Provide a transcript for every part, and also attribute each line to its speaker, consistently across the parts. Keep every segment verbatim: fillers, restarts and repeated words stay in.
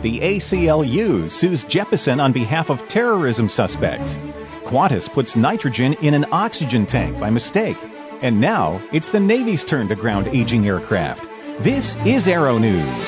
Speaker 1: The A C L U sues Jeppesen on behalf of terrorism suspects. Qantas puts nitrogen in an oxygen tank by mistake. And now it's the Navy's turn to ground aging aircraft. This is Aero News.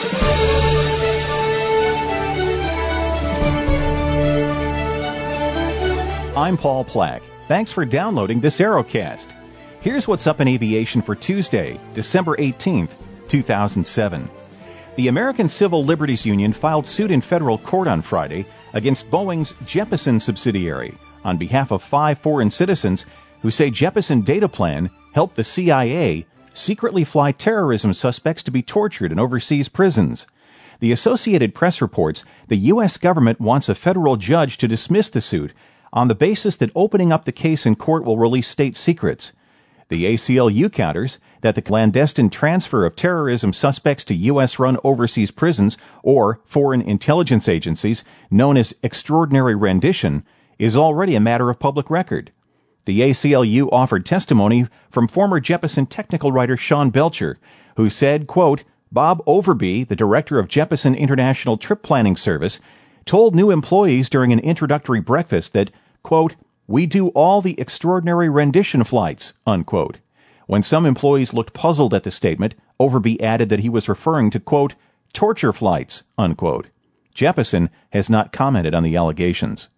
Speaker 1: I'm Paul Plack. Thanks for downloading this Aerocast. Here's what's up in aviation for Tuesday, December eighteenth, two thousand seven. The American Civil Liberties Union filed suit in federal court on Friday against Boeing's Jeppesen subsidiary on behalf of five foreign citizens who say Jeppesen Data Plan helped the C I A secretly fly terrorism suspects to be tortured in overseas prisons. The Associated Press reports the U S government wants a federal judge to dismiss the suit on the basis that opening up the case in court will release state secrets. The A C L U counters that the clandestine transfer of terrorism suspects to U S-run overseas prisons or foreign intelligence agencies, known as extraordinary rendition, is already a matter of public record. The A C L U offered testimony from former Jeppesen technical writer Sean Belcher, who said, quote, Bob Overby, the director of Jeppesen International Trip Planning Service, told new employees during an introductory breakfast that, quote, we do all the extraordinary rendition flights, unquote. When some employees looked puzzled at the statement, Overby added that he was referring to, quote, torture flights, unquote. Jeppesen has not commented on the allegations.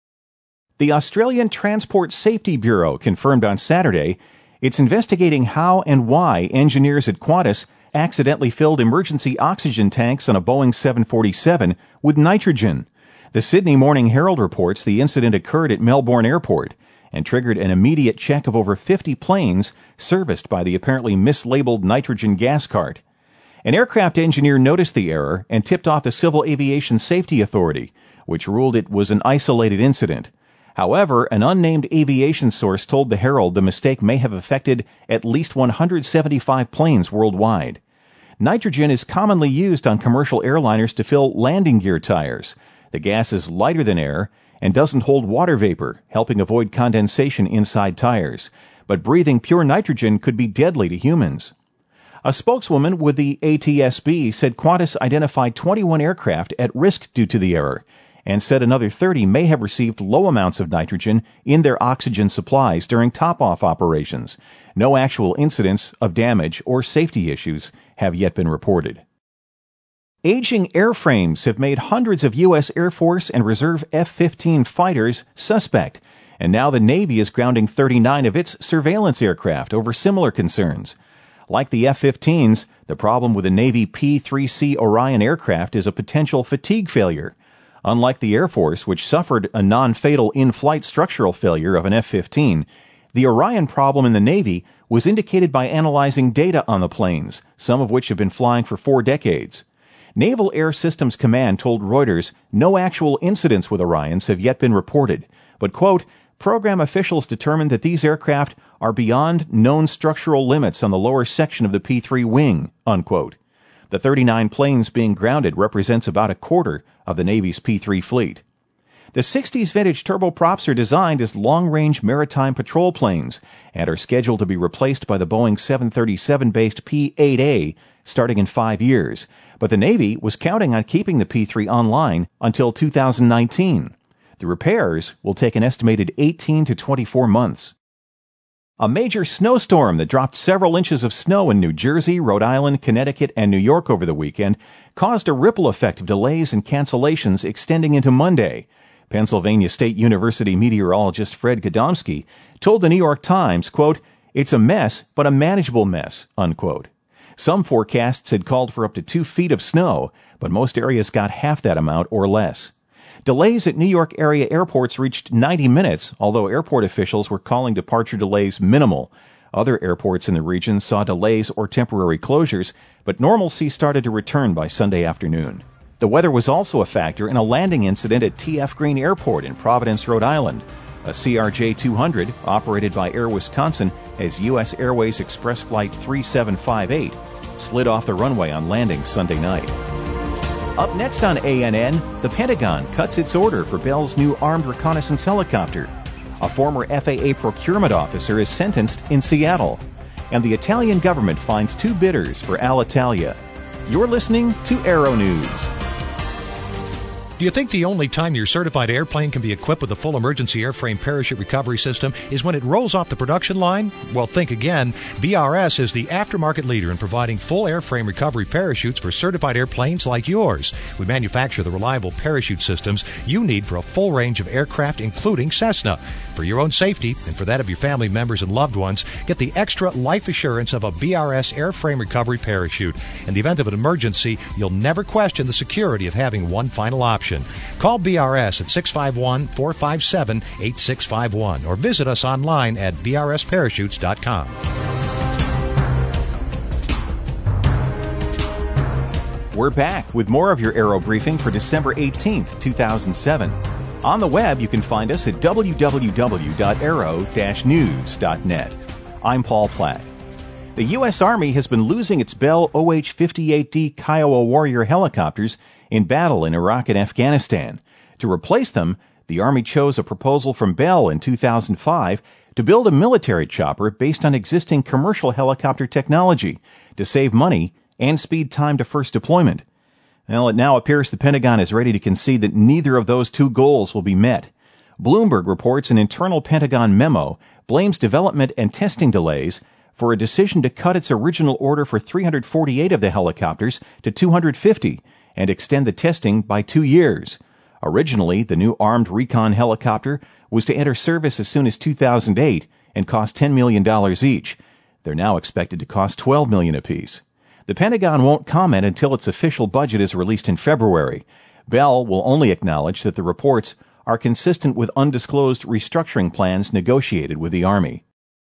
Speaker 1: The Australian Transport Safety Bureau confirmed on Saturday it's investigating how and why engineers at Qantas accidentally filled emergency oxygen tanks on a Boeing seven forty-seven with nitrogen. The Sydney Morning Herald reports the incident occurred at Melbourne Airport and triggered an immediate check of over fifty planes serviced by the apparently mislabeled nitrogen gas cart. An aircraft engineer noticed the error and tipped off the Civil Aviation Safety Authority, which ruled it was an isolated incident. However, an unnamed aviation source told the Herald the mistake may have affected at least one hundred seventy-five planes worldwide. Nitrogen is commonly used on commercial airliners to fill landing gear tires. The gas is lighter than air and doesn't hold water vapor, helping avoid condensation inside tires. But breathing pure nitrogen could be deadly to humans. A spokeswoman with the A T S B said Qantas identified twenty-one aircraft at risk due to the error, and said another thirty may have received low amounts of nitrogen in their oxygen supplies during top-off operations. No actual incidents of damage or safety issues have yet been reported. Aging airframes have made hundreds of U S Air Force and Reserve F fifteen fighters suspect, and now the Navy is grounding thirty-nine of its surveillance aircraft over similar concerns. Like the F fifteens, the problem with the Navy P three C Orion aircraft is a potential fatigue failure. Unlike the Air Force, which suffered a non-fatal in-flight structural failure of an F fifteen, the Orion problem in the Navy was indicated by analyzing data on the planes, some of which have been flying for four decades. Naval Air Systems Command told Reuters no actual incidents with Orions have yet been reported, but, quote, program officials determined that these aircraft are beyond known structural limits on the lower section of the P three wing, unquote. The thirty-nine planes being grounded represents about a quarter of the Navy's P three fleet. The sixties vintage turboprops are designed as long-range maritime patrol planes and are scheduled to be replaced by the Boeing seven thirty-seven-based P eight A starting in five years, but the Navy was counting on keeping the P three online until two thousand nineteen. The repairs will take an estimated eighteen to twenty-four months. A major snowstorm that dropped several inches of snow in New Jersey, Rhode Island, Connecticut, and New York over the weekend caused a ripple effect of delays and cancellations extending into Monday. Pennsylvania State University meteorologist Fred Gadomski told the New York Times, quote, it's a mess, but a manageable mess, unquote. Some forecasts had called for up to two feet of snow, but most areas got half that amount or less. Delays at New York area airports reached ninety minutes, although airport officials were calling departure delays minimal. Other airports in the region saw delays or temporary closures, but normalcy started to return by Sunday afternoon. The weather was also a factor in a landing incident at T F Green Airport in Providence, Rhode Island. A C R J two hundred, operated by Air Wisconsin as U S Airways Express Flight three seven five eight, slid off the runway on landing Sunday night. Up next on A N N, the Pentagon cuts its order for Bell's new armed reconnaissance helicopter. A former F A A procurement officer is sentenced in Seattle. And the Italian government finds two bidders for Alitalia. You're listening to Aero News.
Speaker 2: Do you think the only time your certified airplane can be equipped with a full emergency airframe parachute recovery system is when it rolls off the production line? Well, think again. B R S is the aftermarket leader in providing full airframe recovery parachutes for certified airplanes like yours. We manufacture the reliable parachute systems you need for a full range of aircraft, including Cessna. For your own safety and for that of your family members and loved ones, get the extra life assurance of a B R S airframe recovery parachute. In the event of an emergency, you'll never question the security of having one final option. Call B R S at six five one, four five seven, eight six five one or visit us online at b r s parachutes dot com.
Speaker 1: We're back with more of your Aero Briefing for December eighteenth, two thousand seven. On the web, you can find us at w w w dot aero dash news dot net. I'm Paul Platt. The U S Army has been losing its Bell O H fifty-eight D Kiowa Warrior helicopters in battle in Iraq and Afghanistan. To replace them, the Army chose a proposal from Bell in two thousand five to build a military chopper based on existing commercial helicopter technology to save money and speed time to first deployment. Well, it now appears the Pentagon is ready to concede that neither of those two goals will be met. Bloomberg reports an internal Pentagon memo blames development and testing delays for a decision to cut its original order for three hundred forty-eight of the helicopters to two hundred fifty and extend the testing by two years. Originally, the new armed recon helicopter was to enter service as soon as two thousand eight and cost ten million dollars each. They're now expected to cost twelve million dollars apiece. The Pentagon won't comment until its official budget is released in February. Bell will only acknowledge that the reports are consistent with undisclosed restructuring plans negotiated with the Army.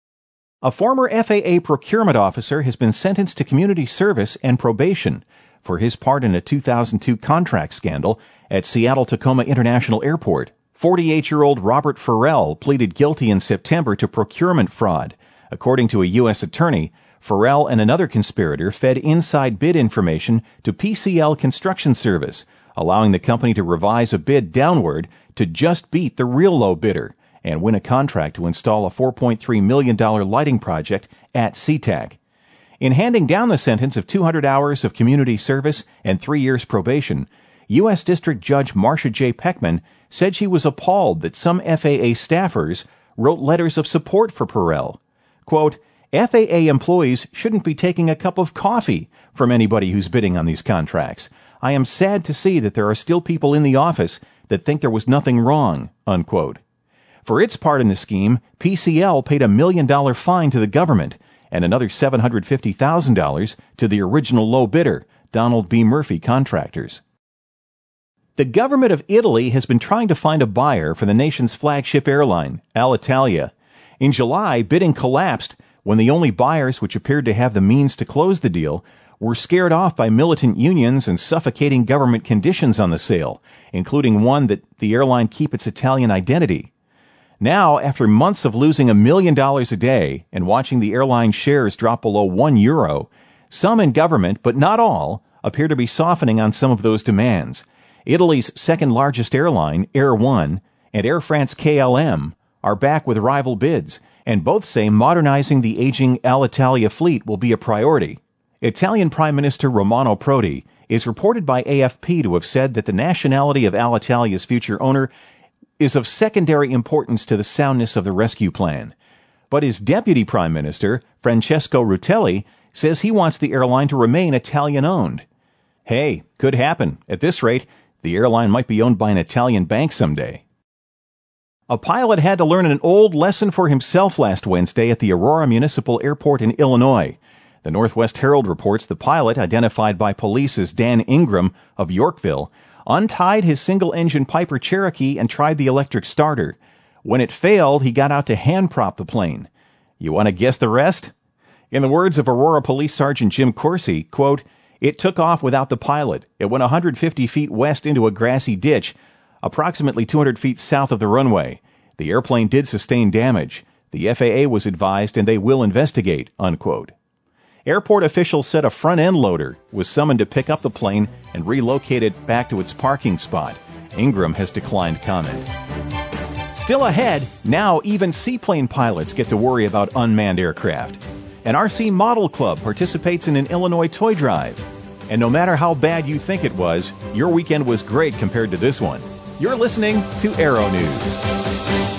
Speaker 1: A former F A A procurement officer has been sentenced to community service and probation for his part in a two thousand two contract scandal at Seattle-Tacoma International Airport. forty-eight-year-old Robert Farrell pleaded guilty in September to procurement fraud. According to a U S attorney, Farrell and another conspirator fed inside bid information to P C L Construction Service, allowing the company to revise a bid downward to just beat the real low bidder and win a contract to install a four point three million dollars lighting project at SeaTac. In handing down the sentence of two hundred hours of community service and three years probation, U S District Judge Marcia J. Peckman said she was appalled that some F A A staffers wrote letters of support for Farrell. Quote, F A A employees shouldn't be taking a cup of coffee from anybody who's bidding on these contracts. I am sad to see that there are still people in the office that think there was nothing wrong, unquote. For its part in the scheme, P C L paid a million dollar fine to the government and another seven hundred fifty thousand dollars to the original low bidder, Donald B. Murphy Contractors. The government of Italy has been trying to find a buyer for the nation's flagship airline, Alitalia. In July, bidding collapsed when the only buyers which appeared to have the means to close the deal were scared off by militant unions and suffocating government conditions on the sale, including one that the airline keep its Italian identity. Now, after months of losing a million dollars a day and watching the airline shares drop below one euro, some in government, but not all, appear to be softening on some of those demands. Italy's second-largest airline, Air One, and Air France K L M are back with rival bids, and both say modernizing the aging Alitalia fleet will be a priority. Italian Prime Minister Romano Prodi is reported by A F P to have said that the nationality of Alitalia's future owner is of secondary importance to the soundness of the rescue plan. But his deputy prime minister, Francesco Rutelli, says he wants the airline to remain Italian-owned. Hey, could happen. At this rate, the airline might be owned by an Italian bank someday. A pilot had to learn an old lesson for himself last Wednesday at the Aurora Municipal Airport in Illinois. The Northwest Herald reports the pilot, identified by police as Dan Ingram of Yorkville, untied his single-engine Piper Cherokee and tried the electric starter. When it failed, he got out to hand-prop the plane. You want to guess the rest? In the words of Aurora Police Sergeant Jim Coursey, quote, it took off without the pilot. It went one hundred fifty feet west into a grassy ditch, approximately two hundred feet south of the runway. The airplane did sustain damage. The F A A was advised and they will investigate, unquote. Airport officials said a front-end loader was summoned to pick up the plane and relocate it back to its parking spot. Ingram has declined comment. Still ahead, now even seaplane pilots get to worry about unmanned aircraft. An R C Model Club participates in an Illinois toy drive. And no matter how bad you think it was, your weekend was great compared to this one. You're listening to Aero News.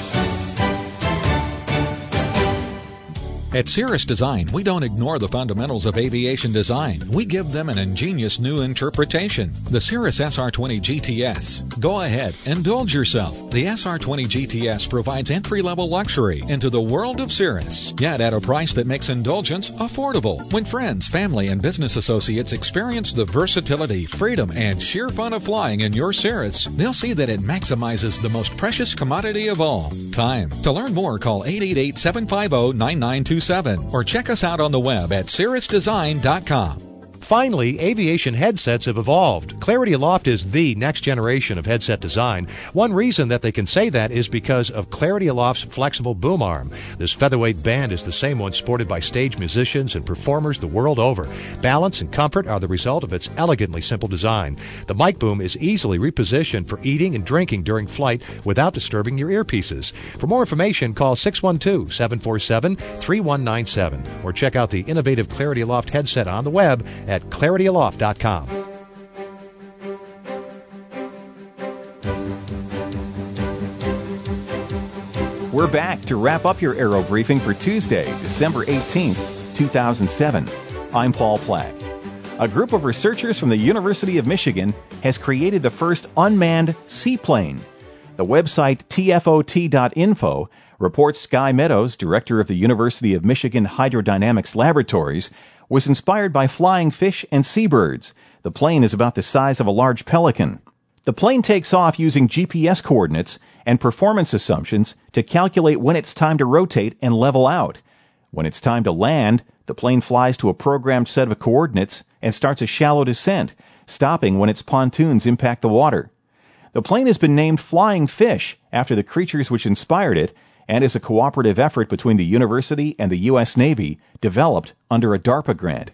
Speaker 3: At Cirrus Design, we don't ignore the fundamentals of aviation design. We give them an ingenious new interpretation. The Cirrus S R twenty G T S. Go ahead, indulge yourself. The S R twenty G T S provides entry-level luxury into the world of Cirrus, yet at a price that makes indulgence affordable. When friends, family, and business associates experience the versatility, freedom, and sheer fun of flying in your Cirrus, they'll see that it maximizes the most precious commodity of all, time. To learn more, call eight eight eight, seven five zero, nine nine two seven or check us out on the web at cirrus design dot com.
Speaker 2: Finally, aviation headsets have evolved. Clarity Aloft is the next generation of headset design. One reason that they can say that is because of Clarity Aloft's flexible boom arm. This featherweight band is the same one sported by stage musicians and performers the world over. Balance and comfort are the result of its elegantly simple design. The mic boom is easily repositioned for eating and drinking during flight without disturbing your earpieces. For more information, call six one two, seven four seven, three one nine seven or check out the innovative Clarity Aloft headset on the web at clarity aloft dot com.
Speaker 1: We're back to wrap up your Aero Briefing for Tuesday, December eighteenth, two thousand seven. I'm Paul Plack. A group of researchers from the University of Michigan has created the first unmanned seaplane. The website T F O T dot info reports Sky Meadows, director of the University of Michigan Hydrodynamics Laboratories, was inspired by flying fish and seabirds. The plane is about the size of a large pelican. The plane takes off using G P S coordinates and performance assumptions to calculate when it's time to rotate and level out. When it's time to land, the plane flies to a programmed set of coordinates and starts a shallow descent, stopping when its pontoons impact the water. The plane has been named Flying Fish after the creatures which inspired it, and is a cooperative effort between the university and the U S Navy, developed under a DARPA grant.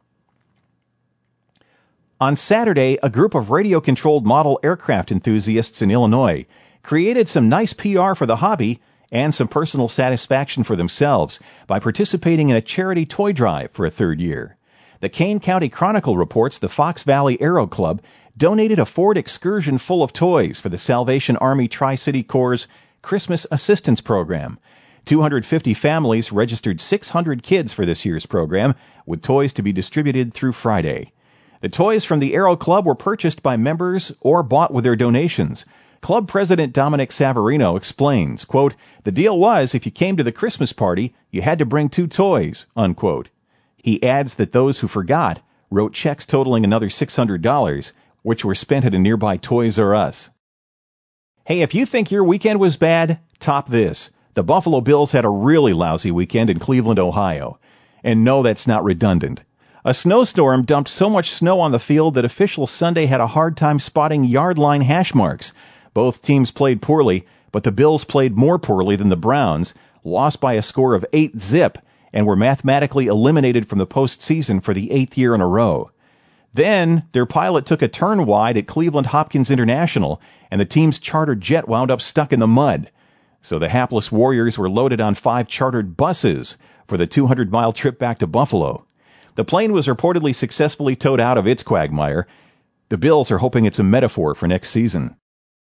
Speaker 1: On Saturday, a group of radio-controlled model aircraft enthusiasts in Illinois created some nice P R for the hobby and some personal satisfaction for themselves by participating in a charity toy drive for a third year. The Kane County Chronicle reports the Fox Valley Aero Club donated a Ford Excursion full of toys for the Salvation Army Tri-City Corps' Christmas Assistance Program. two hundred fifty families registered six hundred kids for this year's program, with toys to be distributed through Friday. The toys from the Aero Club were purchased by members or bought with their donations. Club President Dominic Savarino explains, quote, "The deal was if you came to the Christmas party, you had to bring two toys," unquote. He adds that those who forgot wrote checks totaling another six hundred dollars, which were spent at a nearby Toys R Us. Hey, if you think your weekend was bad, top this. The Buffalo Bills had a really lousy weekend in Cleveland, Ohio. And no, that's not redundant. A snowstorm dumped so much snow on the field that officials Sunday had a hard time spotting yard line hash marks. Both teams played poorly, but the Bills played more poorly than the Browns, lost by a score of eight zip, and were mathematically eliminated from the postseason for the eighth year in a row. Then, their pilot took a turn wide at Cleveland Hopkins International, and the team's chartered jet wound up stuck in the mud. So the hapless Warriors were loaded on five chartered buses for the two hundred mile trip back to Buffalo. The plane was reportedly successfully towed out of its quagmire. The Bills are hoping it's a metaphor for next season.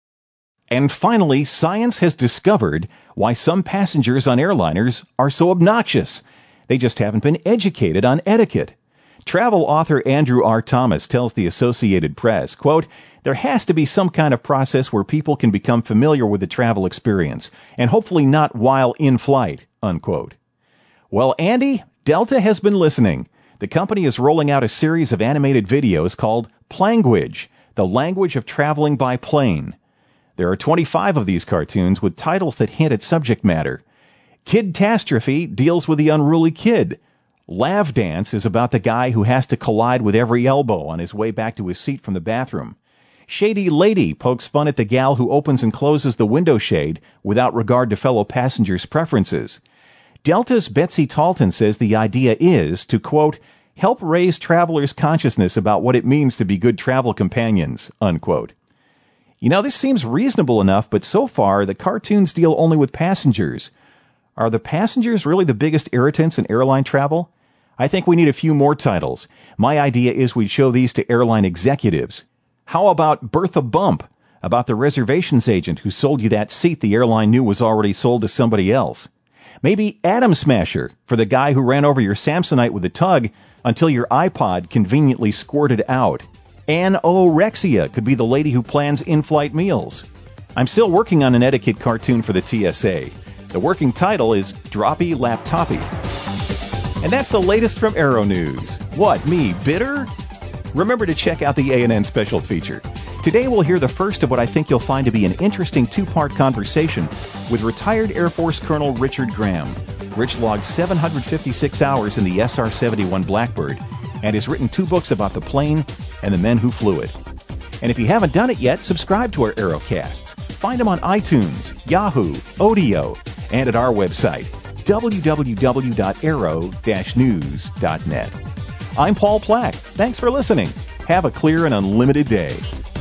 Speaker 1: And finally, science has discovered why some passengers on airliners are so obnoxious. They just haven't been educated on etiquette. Travel author Andrew R. Thomas tells the Associated Press, quote, "There has to be some kind of process where people can become familiar with the travel experience, and hopefully not while in flight," unquote. Well, Andy, Delta has been listening. The company is rolling out a series of animated videos called Planguage, the language of traveling by plane. There are twenty-five of these cartoons with titles that hint at subject matter. Kidtastrophe deals with the unruly kid. Lav Dance is about the guy who has to collide with every elbow on his way back to his seat from the bathroom. Shady Lady pokes fun at the gal who opens and closes the window shade without regard to fellow passengers' preferences. Delta's Betsy Talton says the idea is to, quote, "help raise travelers' consciousness about what it means to be good travel companions," unquote. You know, this seems reasonable enough, but so far the cartoons deal only with passengers. Are the passengers really the biggest irritants in airline travel? I think we need a few more titles. My idea is we'd show these to airline executives. How about Bertha Bump, about the reservations agent who sold you that seat the airline knew was already sold to somebody else? Maybe Atom Smasher, for the guy who ran over your Samsonite with a tug until your iPod conveniently squirted out. Anorexia could be the lady who plans in-flight meals. I'm still working on an etiquette cartoon for the T S A. The working title is Droppy Laptoppy. And that's the latest from Aero News. What, me, bitter? Remember to check out the A and N special feature. Today we'll hear the first of what I think you'll find to be an interesting two-part conversation with retired Air Force Colonel Richard Graham. Rich logged seven hundred fifty-six hours in the S R seventy-one Blackbird and has written two books about the plane and the men who flew it. And if you haven't done it yet, subscribe to our Aerocasts. Find them on iTunes, Yahoo, Odeo, and at our website, w w w dot aero dash news dot net. I'm Paul Plack. Thanks for listening. Have a clear and unlimited day.